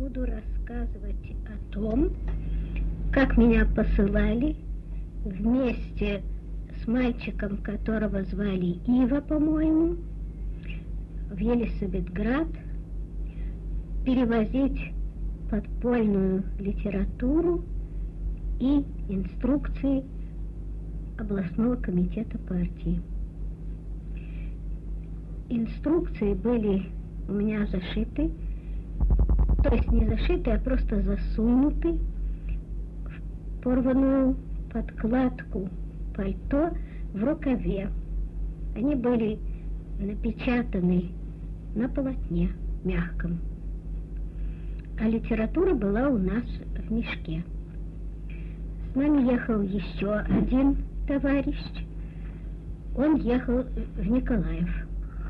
буду рассказывать о том, как меня посылали вместе с мальчиком, которого звали Ива, по-моему, в Елисаветград перевозить подпольную литературу и инструкции областного комитета партии. Инструкции были у меня зашиты, то есть не зашиты, а просто засунуты в порванную подкладку пальто в рукаве. Они были напечатаны на полотне мягком, а литература была у нас в мешке. С нами ехал еще один товарищ, он ехал в Николаев.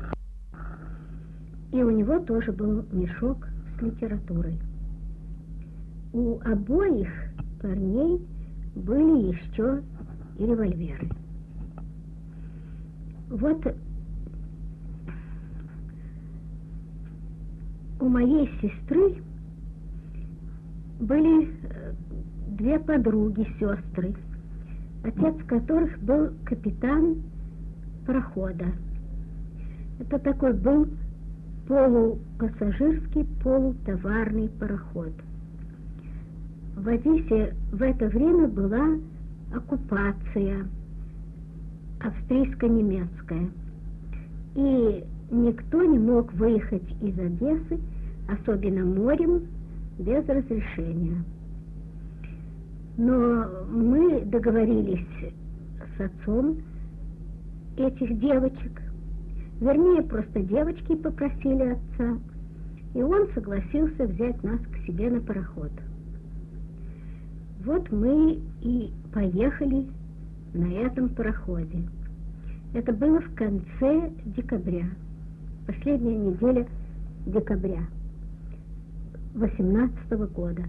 И у него тоже был мешок с литературой. У обоих парней были еще и револьверы. Вот у моей сестры были две подруги, сестры, отец которых был капитан парохода. Это такой был полупассажирский, полутоварный пароход. В Одессе в это время была оккупация австрийско-немецкая, и никто не мог выехать из Одессы, особенно морем, без разрешения. Но мы договорились с отцом этих девочек, вернее, просто девочки попросили отца, и он согласился взять нас к себе на пароход. Вот мы и поехали на этом пароходе. Это было в конце декабря, последняя неделя декабря 18-го года.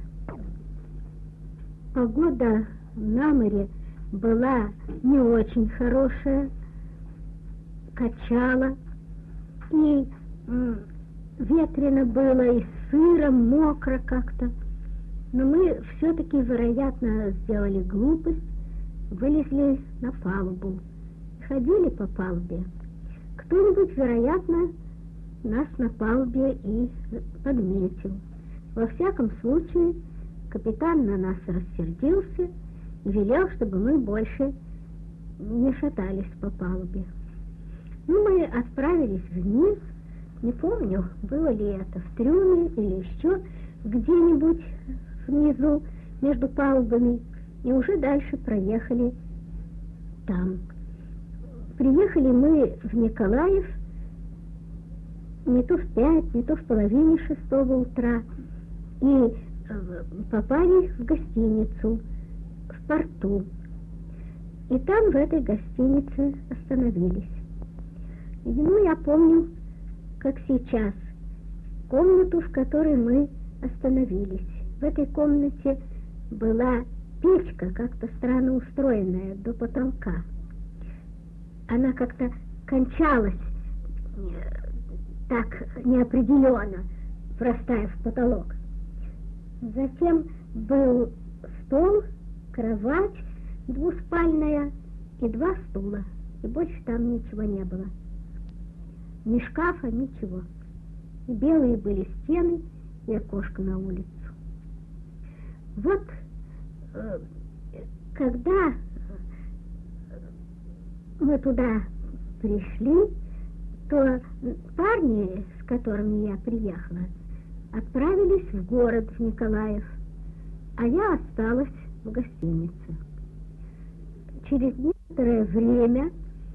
Погода на море была не очень хорошая, качало, и ветрено было, и сыро, мокро как-то. Но мы все-таки, вероятно, сделали глупость, вылезли на палубу, ходили по палубе. Кто-нибудь, вероятно, нас на палубе и подметил. Во всяком случае, капитан на нас рассердился и велел, чтобы мы больше не шатались по палубе. Ну, мы отправились вниз, не помню, было ли это в трюме или еще где-нибудь внизу между палубами, и уже дальше проехали там. Приехали мы в Николаев не то в 5, не то в половине 6 утра, и попали в гостиницу в порту. И там в этой гостинице остановились. Ну, я помню, как сейчас, комнату, в которой мы остановились. В этой комнате была печка, как-то странно устроенная, до потолка. Она как-то кончалась так неопределенно, врастая в потолок. Затем был стол, кровать двуспальная и 2 стула, и больше там ничего не было. Ни шкафа, ничего. И белые были стены и окошко на улицу. Вот когда мы туда пришли, то парни, с которыми я приехала, отправились в город, в Николаев, а я осталась в гостинице. Через некоторое время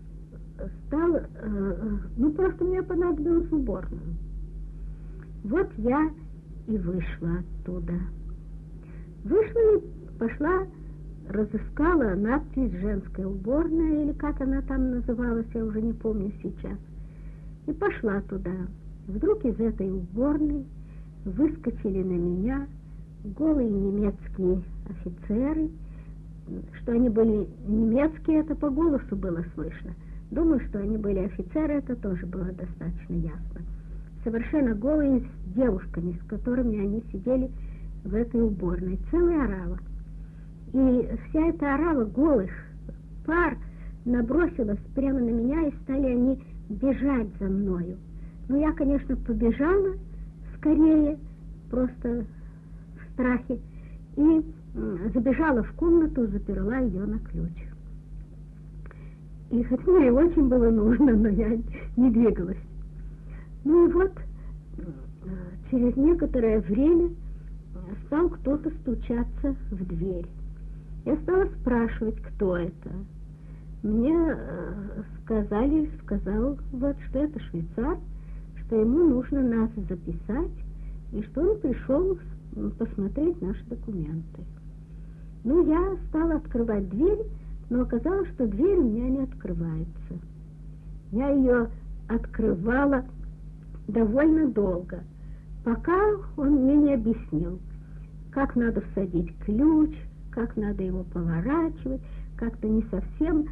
просто мне понадобилось в уборную. Вот я и вышла оттуда. Вышла и пошла, разыскала надпись «Женская уборная», или как она там называлась, я уже не помню сейчас, и пошла туда. Вдруг из этой уборной выскочили на меня голые немецкие офицеры. Что они были немецкие, это по голосу было слышно. Думаю, что они были офицеры, это тоже было достаточно ясно. совершенно голые, с девушками, с которыми они сидели в этой уборной. Целая орава. И вся эта орава голых пар набросилась прямо на меня, и стали они бежать за мною. Ну, я, конечно, побежала скорее, просто в страхе, и забежала в комнату, заперла ее на ключ. И хоть мне и очень было нужно, но я не двигалась. Ну и вот, через некоторое время стал кто-то стучаться в дверь. Я стала спрашивать, кто это. Мне сказал, вот, что это швейцар, что ему нужно нас записать, и что он пришел посмотреть наши документы. Ну, я стала открывать дверь, но оказалось, что дверь у меня не открывается. Я ее открывала довольно долго, пока он мне не объяснил, как надо всадить ключ, как надо его поворачивать, как-то не совсем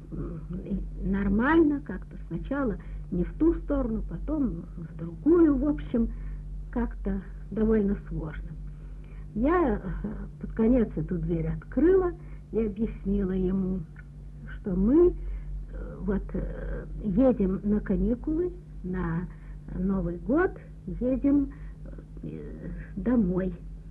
нормально, как-то сначала не в ту сторону, потом в другую, в общем, как-то довольно сложно. Я под конец эту дверь открыла и объяснила ему, что мы вот едем на каникулы, на Новый год, едем домой.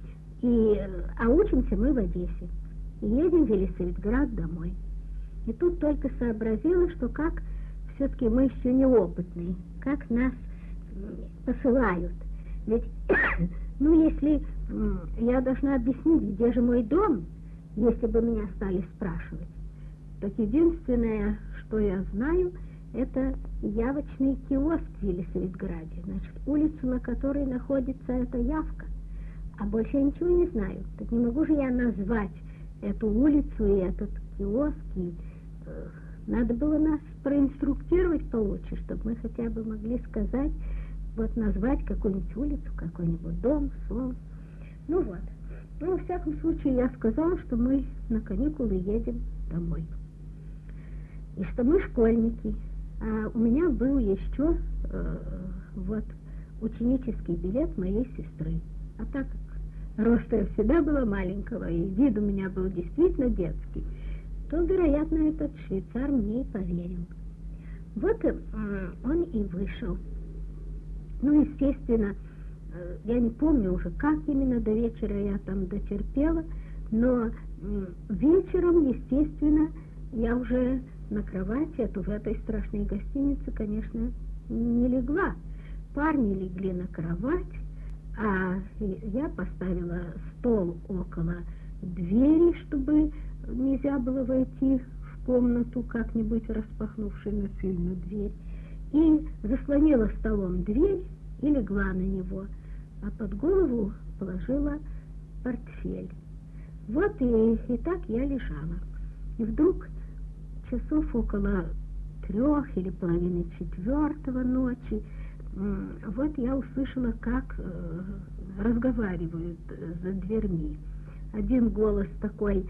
А учимся мы в Одессе. И едем в Елисаветград домой. И тут только сообразила, что как все-таки мы еще неопытные, как нас посылают. Ведь, ну, если я должна объяснить, где же мой дом, если бы меня стали спрашивать, так единственное, что я знаю, это явочный киоск в Елисаветграде, значит, улицу, на которой находится эта явка. А больше я ничего не знаю. Так не могу же я назвать эту улицу и этот киоск. И, надо было нас проинструктировать получше, чтобы мы хотя бы могли сказать, вот назвать какую-нибудь улицу, какой-нибудь дом, сон. Ну вот. Ну, во всяком случае, я сказала, что мы на каникулы едем домой. И что мы школьники. А у меня был еще вот ученический билет моей сестры. А так как роста я всегда была маленького, и вид у меня был действительно детский, то, вероятно, этот швейцар мне и поверил. Вот он и вышел. Ну, естественно, я не помню уже, как именно до вечера я там дотерпела, но вечером, естественно, я уже на кровати, в этой страшной гостинице, конечно, не легла. Парни легли на кровать, а я поставила стол около двери, чтобы нельзя было войти в комнату, как-нибудь распахнувшей насильно дверь, и заслонила столом дверь и легла на него, а под голову положила портфель. Вот и так я лежала. И вдруг часов около 3 или половины 4 ночи вот я услышала, как разговаривают за дверьми. Один голос такой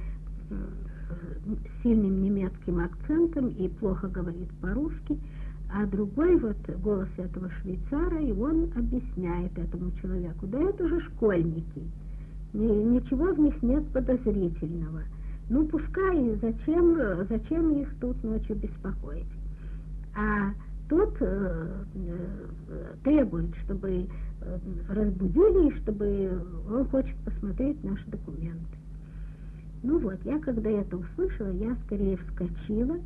с сильным немецким акцентом и плохо говорит по-русски, а другой вот голос этого швейцара, и он объясняет этому человеку: да это же школьники, ничего в них нет подозрительного. Ну, пускай, зачем их тут ночью беспокоить? А тот требует, чтобы разбудили, чтобы он хочет посмотреть наши документы. Ну вот, я когда это услышала, я скорее вскочила,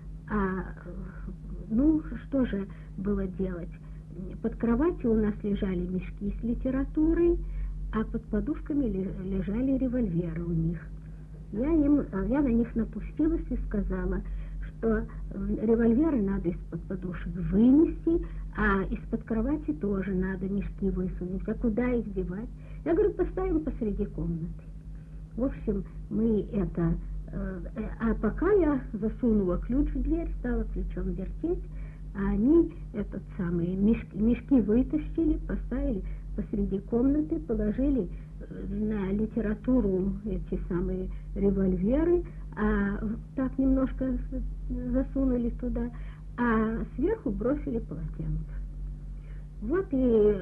ну, что же было делать? Под кроватью у нас лежали мешки с литературой, а под подушками лежали револьверы у них. Я на них напустилась и сказала, что револьверы надо из-под подушек вынести, а из-под кровати тоже надо мешки высунуть. А куда их девать? Я говорю, поставим посреди комнаты. В общем, мы это... А пока я засунула ключ в дверь, стала ключом вертеть, а они мешки вытащили, поставили посреди комнаты, положили на литературу эти самые револьверы, а так немножко засунули туда, а сверху бросили полотенце. Вот и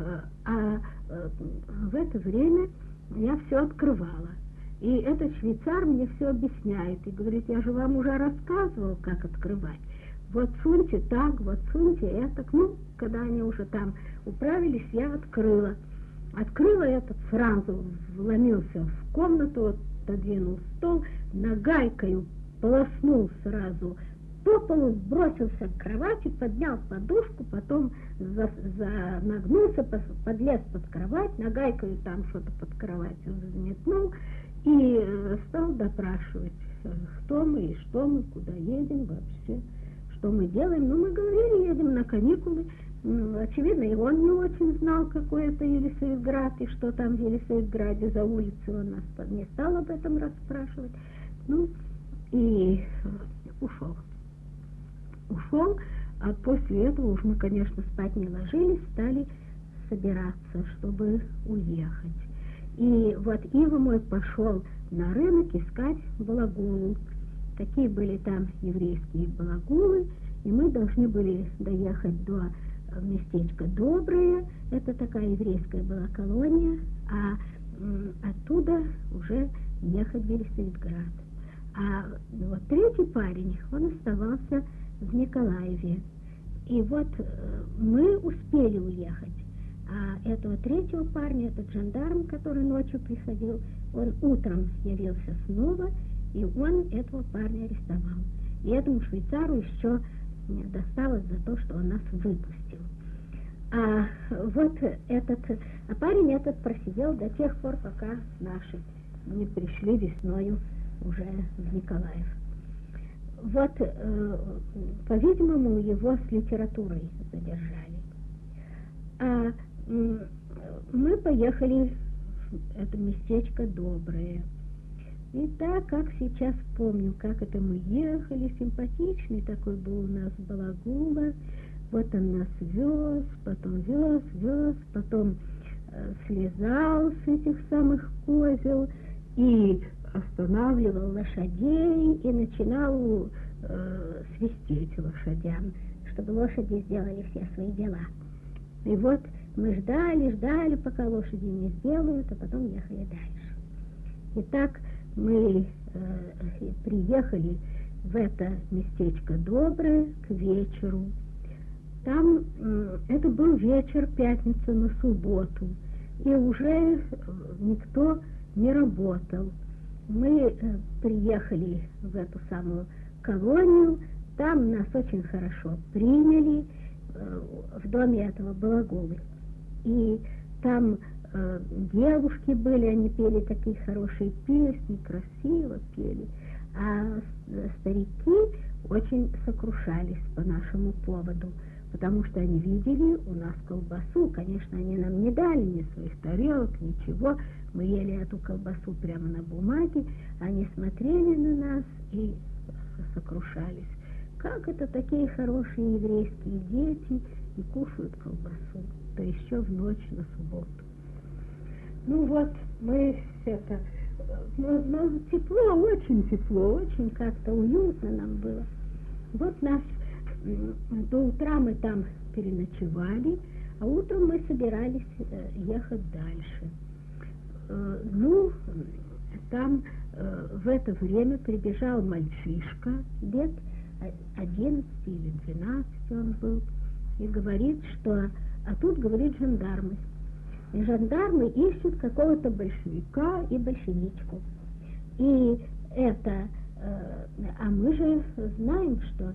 в это время я все открывала. И этот швейцар мне все объясняет и говорит: я же вам уже рассказывал, как открывать. Вот суньте так, вот суньте это. Ну, когда они уже там управились, я открыла. Открыла этот, сразу вломился в комнату, отодвинул стол, нагайкою полоснул сразу по полу, бросился к кровати, поднял подушку, потом нагнулся, подлез под кровать, нагайкою там что-то под кроватью заметнул и стал допрашивать, кто мы и что мы, куда едем вообще, что мы делаем. Ну, мы говорили, едем на каникулы. Очевидно, и он не очень знал, какой это Елисаветград, и что там в Елисаветграде за улицей, он нас не стал об этом расспрашивать. Ну, и ушел, а после этого уж мы, конечно, спать не ложились, стали собираться, чтобы уехать. И вот Ива мой пошел на рынок искать балагулу. Такие были там еврейские балагулы, и мы должны были доехать до местечка Доброе, это такая еврейская была колония, а оттуда уже ехать в Елисаветград. А вот третий парень, он оставался в Николаеве. И вот мы успели уехать. А этого третьего парня, этот жандарм, который ночью приходил, он утром явился снова, и он этого парня арестовал. И этому швейцару еще досталось за то, что он нас выпустил. А вот парень этот просидел до тех пор, пока наши не пришли весною уже в Николаев. Вот, по-видимому, его с литературой задержали. А мы поехали в это местечко Доброе. И так, как сейчас помню, как это мы ехали, симпатичный такой был у нас балагула. Вот он нас вез, потом слезал с этих самых козел и останавливал лошадей и начинал свистеть лошадям, чтобы лошади сделали все свои дела. И вот мы ждали, пока лошади не сделают, а потом ехали дальше. И так мы приехали в это местечко Доброе к вечеру. Там это был вечер, пятница на субботу, и уже никто не работал. Мы приехали в эту самую колонию, там нас очень хорошо приняли в доме этого балагулы. И там девушки были, они пели такие хорошие песни, красиво пели, а старики очень сокрушались по нашему поводу, потому что они видели у нас колбасу. Конечно, они нам не дали ни своих тарелок, ничего. Мы ели эту колбасу прямо на бумаге, они смотрели на нас и сокрушались. Как это такие хорошие еврейские дети и кушают колбасу, да еще в ночь на субботу. Ну вот, мы это, тепло, очень как-то уютно нам было. Вот нас до утра мы там переночевали, а утром мы собирались ехать дальше. Ну, там в это время прибежал мальчишка, лет 11 или 12 он был, и говорит, что... А тут, говорит, жандармы. И жандармы ищут какого-то большевика и большевичку. И это... А мы же знаем, что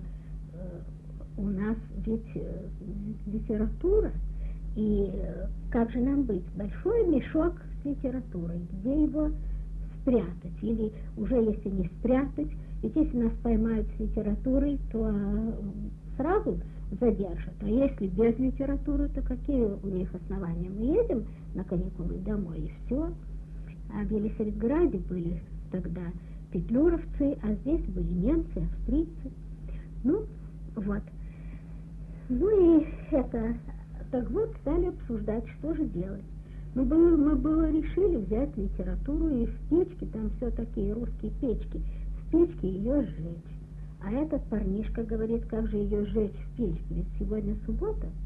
у нас ведь литература, и как же нам быть? Большой мешок с литературой, где его спрятать? Или уже если не спрятать, ведь если нас поймают с литературой, то сразу задержат. А если без литературы, то какие у них основания? Мы едем на каникулы домой, и все. А в Елисаветграде были тогда петлюровцы, а здесь были немцы, австрийцы. Ну, вот. Ну и это... Так вот, стали обсуждать, что же делать. Мы было решили взять литературу и в печке, там все такие русские печки, в печке ее сжечь. А этот парнишка говорит, как же ее сжечь в печке, ведь сегодня суббота.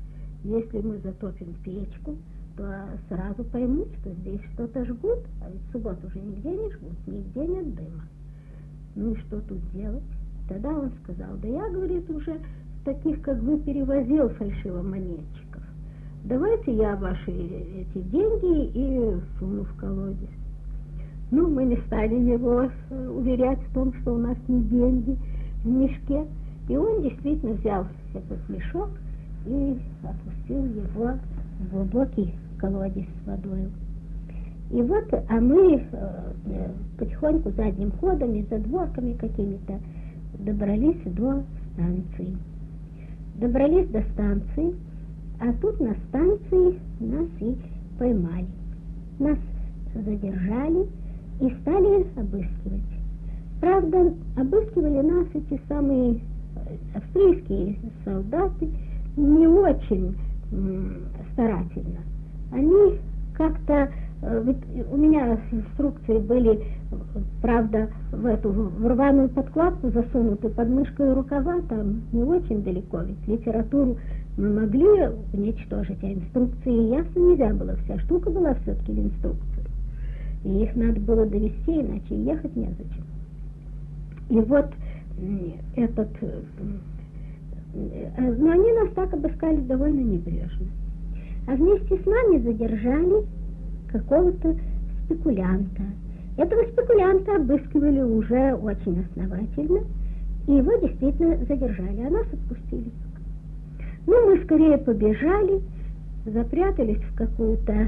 Если мы затопим печку, то сразу поймут, что здесь что-то жгут, а ведь в субботу уже нигде не жгут, нигде нет дыма. Ну и что тут делать? Тогда он сказал: да я, говорит, уже таких, как вы, перевозил фальшивомонетчиков. Давайте я ваши эти деньги и суну в колодец. Ну, мы не стали его уверять в том, что у нас не деньги в мешке. И он действительно взял этот мешок и опустил его в глубокий колодец с водой. И вот, а мы потихоньку задним ходом и задворками какими-то добрались до станции. Добрались до станции, а тут на станции нас и поймали. Нас задержали и стали обыскивать. Правда, обыскивали нас эти самые австрийские солдаты не очень старательно. Они как-то, ведь у меня инструкции были, правда, в рваную подкладку засунуты под мышкой рукава, там не очень далеко, ведь литературу мы могли уничтожить, а инструкции ясно нельзя было, вся штука была все-таки в инструкции. И их надо было довести, иначе ехать незачем. И вот но они нас так обыскали довольно небрежно. А вместе с нами задержали какого-то спекулянта. Этого спекулянта обыскивали уже очень основательно, и его действительно задержали, а нас отпустили. Ну, мы скорее побежали, запрятались в какую-то,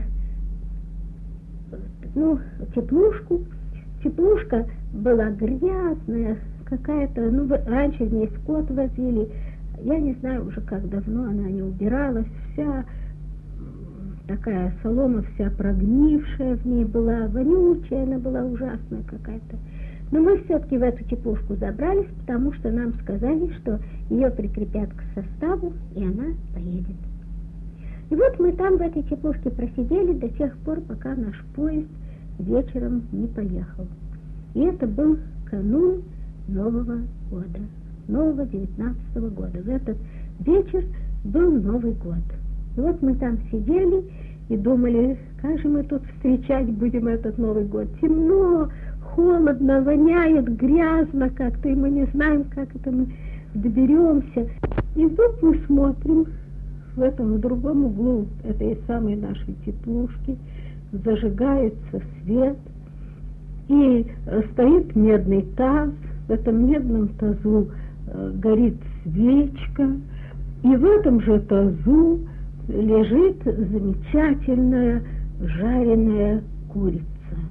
теплушку. Теплушка была грязная, какая-то, раньше в ней скот возили, я не знаю уже как давно она не убиралась, вся такая солома вся прогнившая в ней была, вонючая она была, ужасная какая-то. Но мы все-таки в эту теплушку забрались, потому что нам сказали, что ее прикрепят к составу, и она поедет. И вот мы там в этой теплушке просидели до тех пор, пока наш поезд вечером не поехал. И это был канун Нового года, нового 19-го года. В этот вечер был Новый год. И вот мы там сидели и думали, как же мы тут встречать будем этот Новый год. Темно, холодно, воняет, грязно как-то, и мы не знаем, как это мы доберемся. И вдруг мы смотрим, в этом другом углу этой самой нашей теплушки зажигается свет, и стоит медный таз, в этом медном тазу горит свечка, и в этом же тазу лежит замечательная жареная курица.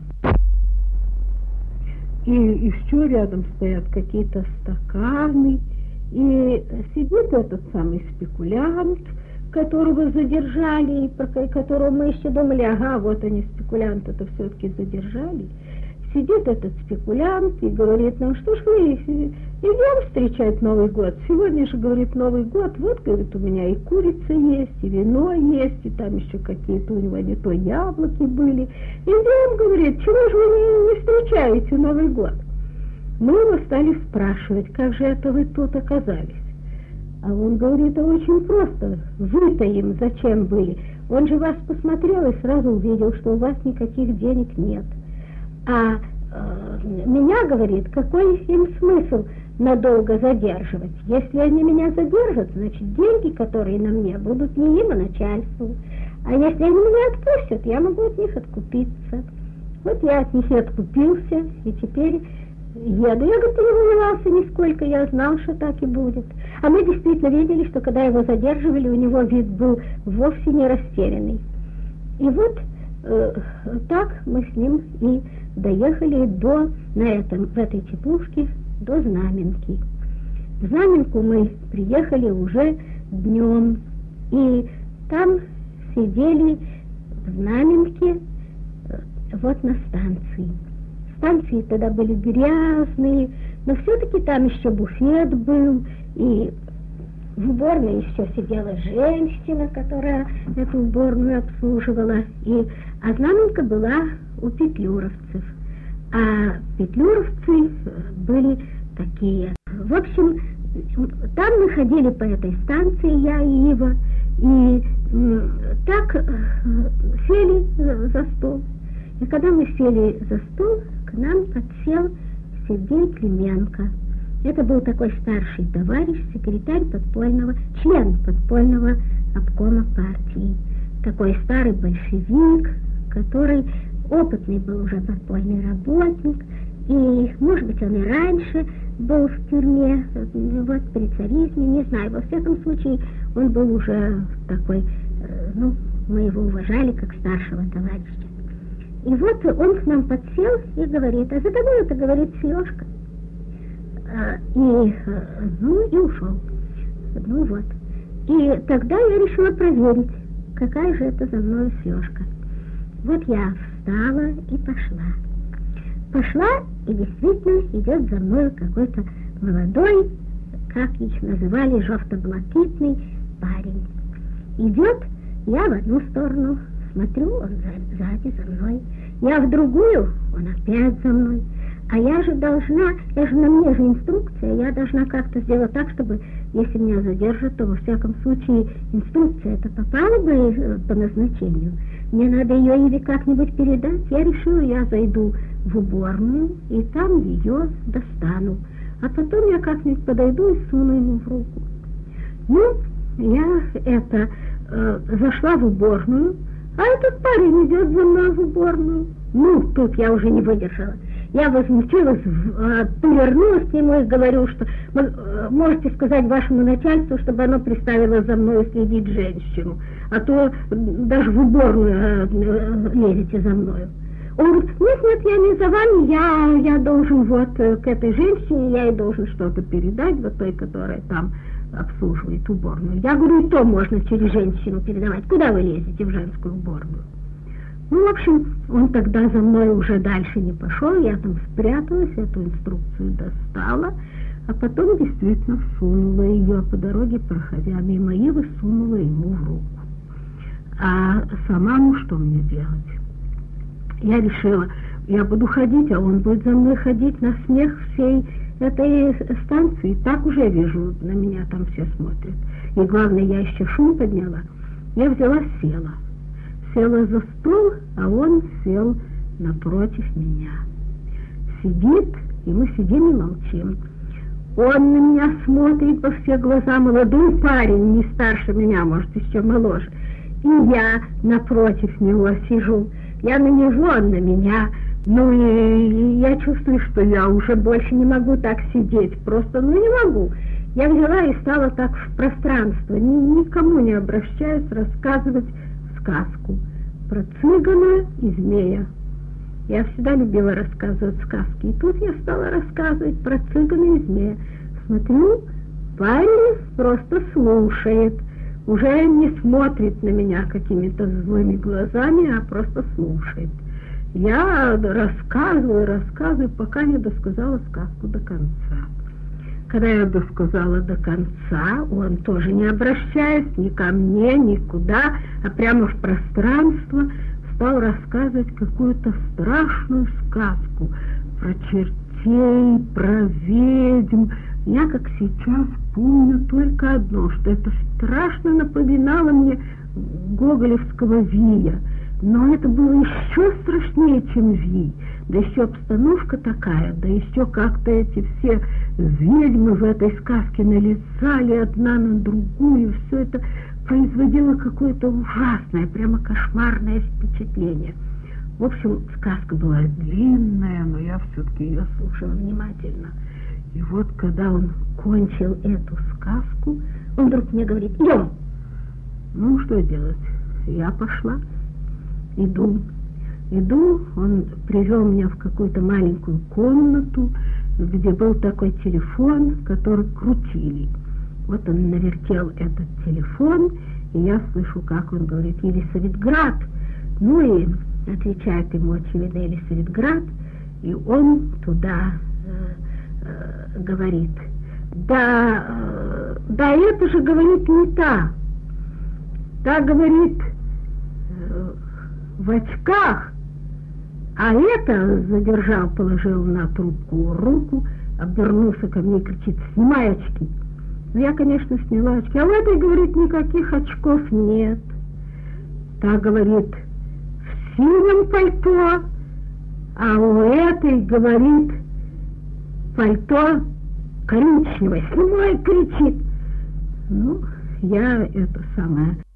И еще рядом стоят какие-то стаканы, и сидит этот самый спекулянт, которого задержали, и про которого мы еще думали, ага, вот они, спекулянта-то все-таки задержали. Сидит этот спекулянт и говорит нам, что ж вы идем встречать Новый год. Сегодня же, говорит, Новый год, вот, говорит, у меня и курица есть, и вино есть, и там еще какие-то у него не то яблоки были. Идем, говорит, чего же вы не встречаете Новый год? Мы его стали спрашивать, как же это вы тут оказались. А он говорит, а очень просто, вы-то им зачем были? Он же вас посмотрел и сразу увидел, что у вас никаких денег нет. А меня, говорит, какой им смысл надолго задерживать? Если они меня задержат, значит, деньги, которые на мне, будут не им, а начальству. А если они меня отпустят, я могу от них откупиться. Вот я от них и откупился, и теперь еду. Я, говорит, не волновался нисколько, я знал, что так и будет. А мы действительно видели, что когда его задерживали, у него вид был вовсе не растерянный. И вот так мы с ним и доехали в этой теплушке до Знаменки. В Знаменку мы приехали уже днем, и там сидели в Знаменке вот на станции. Станции тогда были грязные, но все-таки там еще буфет был, и в уборной еще сидела женщина, которая эту уборную обслуживала, а Знаменка была у петлюровцев. А петлюровцы были такие. В общем, Там мы ходили по этой станции, я и Ива, и так сели за стол. И когда мы сели за стол, к нам подсел Сергей Клименко. Это был такой старший товарищ, секретарь подпольного, член подпольного обкома партии. Такой старый большевик, который опытный был уже подпольный работник, и, может быть, он и раньше был в тюрьме, вот при царизме, не знаю, во всяком случае, он был уже такой, мы его уважали как старшего товарища. И вот он к нам подсел и говорит: а за тобой это, говорит, Сережка. И ушел. Ну вот. И тогда я решила проверить, какая же это за мной Сережка. Вот я встала и пошла. Пошла, и действительно идет за мной какой-то молодой, как их называли, жовто-блакитный парень. Идет, я в одну сторону, смотрю, он сзади за мной. Я в другую, он опять за мной. А я же на мне же инструкция, я должна как-то сделать так, чтобы, если меня задержат, то во всяком случае инструкция это попала бы по назначению. Мне надо ее или как-нибудь передать. Я решила, я зайду в уборную и там ее достану. А потом я как-нибудь подойду и суну ему в руку. Я зашла в уборную, а этот парень идет за мной в уборную. Тут я уже не выдержала. Я возмутилась, повернулась к нему и говорю, что можете сказать вашему начальству, чтобы оно приставило за мной следить женщину, а то даже в уборную лезете за мною. Он говорит: нет, я не за вами, я должен вот к этой женщине, я ей должен что-то передать, вот той, которая там обслуживает уборную. Я говорю: и то можно через женщину передавать. Куда вы лезете в женскую уборную? В общем, он тогда за мной уже дальше не пошел, я там спряталась, эту инструкцию достала, а потом действительно сунула ее по дороге, проходя мимо Ивы, сунула ему в руку. А сама, что мне делать? Я решила, я буду ходить, а он будет за мной ходить на смех всей этой станции. И так уже вижу, на меня там все смотрят. И главное, я еще шум подняла. Я взяла, села за стол, а он сел напротив меня. Сидит, и мы сидим и молчим. Он на меня смотрит во все глаза, молодой парень, не старше меня, может, еще моложе. И я напротив него сижу. Я на него, он на меня. И я чувствую, что я уже больше не могу так сидеть. Просто, не могу. Я взяла и стала так в пространство, никому не обращаясь, рассказывать сказку про цыгана и змея. Я всегда любила рассказывать сказки. И тут я стала рассказывать про цыгана и змея. Смотрю, парень просто слушает. Уже не смотрит на меня какими-то злыми глазами, а просто слушает. Я рассказываю, пока не досказала сказку до конца. Когда я досказала до конца, он тоже не обращаясь ни ко мне, никуда, а прямо в пространство стал рассказывать какую-то страшную сказку про чертей, про ведьм. Я, как сейчас, помню только одно, что это страшно напоминало мне гоголевского Вия. Но это было еще страшнее, чем Вий. Да еще обстановка такая, да еще как-то эти все ведьмы в этой сказке налезали одна на другую. Все это производило какое-то ужасное, прямо кошмарное впечатление. В общем, сказка была длинная, но я все-таки ее слушала внимательно. И вот, когда он кончил эту сказку, он вдруг мне говорит: идем. Что делать? Я пошла. Иду, он привел меня в какую-то маленькую комнату, где был такой телефон, который крутили. Вот он навертел этот телефон, и я слышу, как он говорит: Елисаветград. И отвечает ему, очевидно, Елисаветград, и он туда говорит: да, это же, говорит, не та. Та, говорит, в очках, а это, задержал, положил на трубку руку, обернулся ко мне и кричит: снимай очки. Ну, я, конечно, сняла очки. А у этой, говорит, никаких очков нет. Та, говорит, в синем пальто, а у этой, говорит, пальто коричневое. Снимай, кричит. Ну, я это самое...